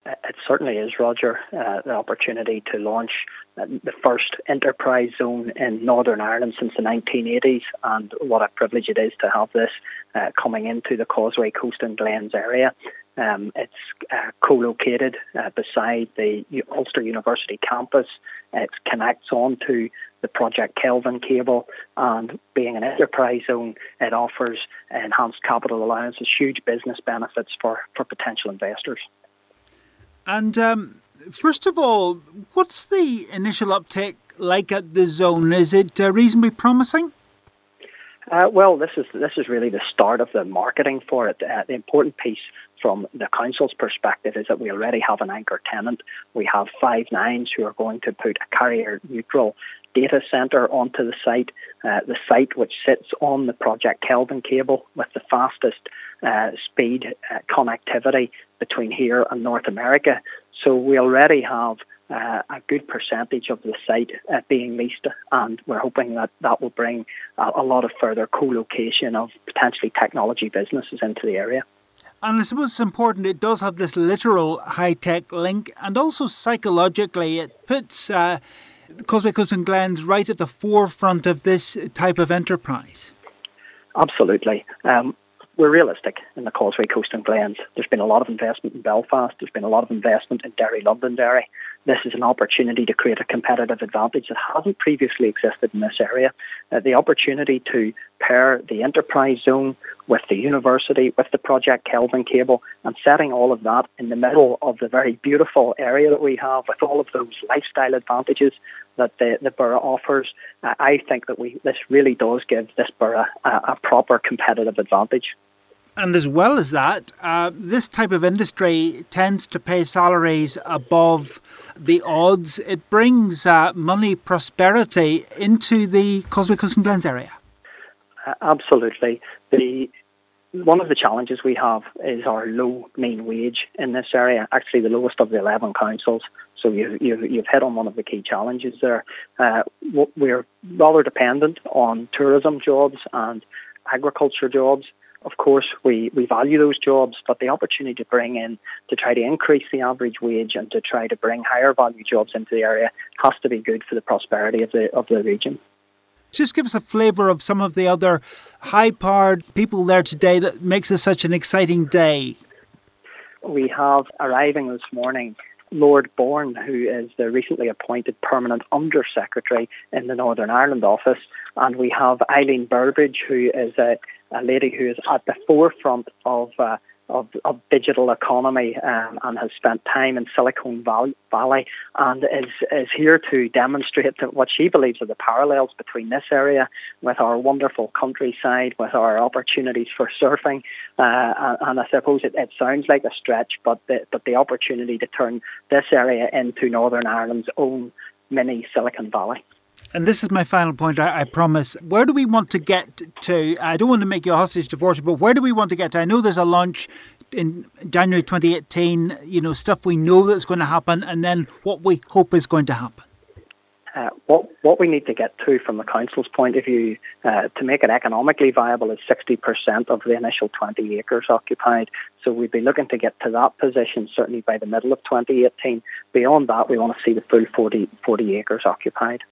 It certainly is, Roger. The opportunity to launch the first enterprise zone in Northern Ireland since the 1980s, and what a privilege it is to have this coming into the Causeway Coast and Glens area. It's co-located beside the Ulster University campus. It connects on to the Project Kelvin cable, and being an enterprise zone, it offers enhanced capital allowances, huge business benefits for potential investors. And first of all, what's the initial uptake like at the zone? Is it reasonably promising? Well, this is really the start of the marketing for it. The important piece from the council's perspective is that we already have an anchor tenant. We have Five Nines who are going to put a carrier-neutral data centre onto the site which sits on the Project Kelvin cable with the fastest speed connectivity between here and North America. So we already have a good percentage of the site being leased, and we're hoping that will bring a lot of further co-location of potentially technology businesses into the area. And I suppose it's important, it does have this literal high-tech link, and also psychologically it puts Causeway Coast and Glens right at the forefront of this type of enterprise. Absolutely. We're realistic in the Causeway Coast and Glens. There's been a lot of investment in Belfast. There's been a lot of investment in Derry, Londonderry. This is an opportunity to create a competitive advantage that hasn't previously existed in this area. The opportunity to pair the enterprise zone with the university, with the Project Kelvin cable, and setting all of that in the middle of the very beautiful area that we have with all of those lifestyle advantages that the borough offers. I think that this really does give this borough a proper competitive advantage. And as well as that, this type of industry tends to pay salaries above the odds. It brings money, prosperity into the Causeway Coast and Glens area. Absolutely. One of the challenges we have is our low mean wage in this area, actually the lowest of the 11 councils. So you've hit on one of the key challenges there. We're rather dependent on tourism jobs and agriculture jobs. Of course, we value those jobs, but the opportunity to bring in, to try to increase the average wage and to try to bring higher value jobs into the area has to be good for the prosperity of the region. Just give us a flavour of some of the other high-powered people there today that makes this such an exciting day. We have arriving this morning Lord Bourne, who is the recently appointed permanent Under-Secretary in the Northern Ireland office, and we have Eileen Burbridge, who is a lady who is at the forefront of digital economy and has spent time in Silicon Valley and is here to demonstrate that what she believes are the parallels between this area with our wonderful countryside, with our opportunities for surfing. And I suppose it sounds like a stretch, but the opportunity to turn this area into Northern Ireland's own mini Silicon Valley. And this is my final point, I promise. Where do we want to get to? I don't want to make you a hostage to fortune, but where do we want to get to? I know there's a launch in January 2018, stuff we know that's going to happen, and then what we hope is going to happen. What we need to get to from the council's point of view to make it economically viable is 60% of the initial 20 acres occupied. So we'd be looking to get to that position certainly by the middle of 2018. Beyond that, we want to see the full 40 acres occupied.